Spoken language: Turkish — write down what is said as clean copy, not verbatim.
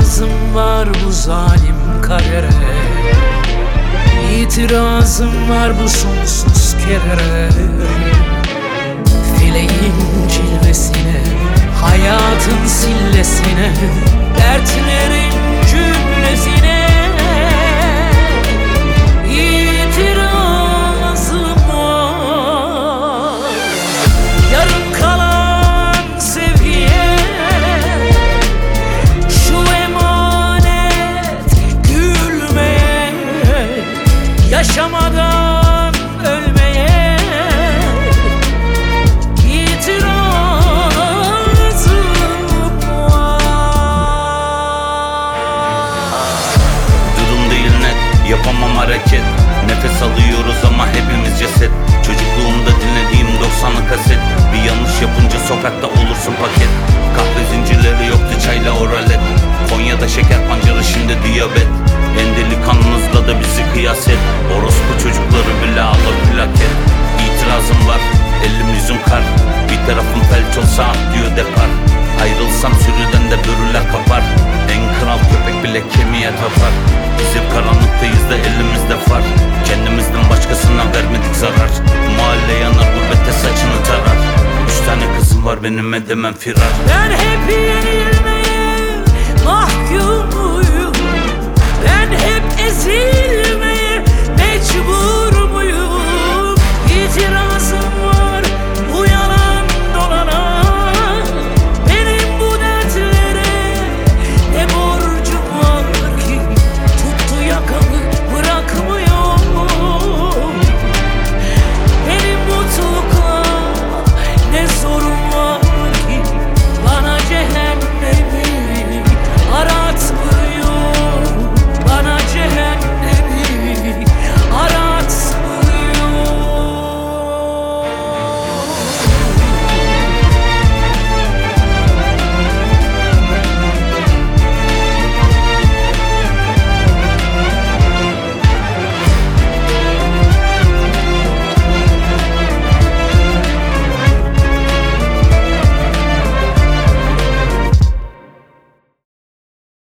İtirazım var bu zalim kadere, İtirazım var bu sonsuz kedere. Fileğin cilvesine, hayatın sillesine, dertlerin cümlesine İtirazım var. Yarım kalan sevgiye, şu emanet gülmeye, yaşamadan ölmeye itirazım var. Durum değil net, yapamam hareket. Nefes alıyoruz ama hepimiz ceset. Çocukluğumda dinlediğim 90'lı kaset. Bir yanlış yapınca sokakta olursun paket. Kahve zincirleri yoktu, çayla oralet. Konya'da şeker pancarı, şimdi diyabet. En delikanlınızla da bizi kıyas et. Orospu çocukları bile alır plaket. İtirazım var, elim yüzüm kar. Bir tarafım felç olsa atlıyor depar. Ayrılsam sürüden de börüler kapar. En kral köpek bile kemiğe tapar. Biz hep karanlıktayız da elimizde far. Kendimizden başkasına vermedik zarar. Mahalle yanar, gurbette saçını tarar. 3 tane kızım var, benim edemem firar. Ben hep yenilmeye mahkumuyum, ben hep ezilmeye mecbur muyum? İtiraz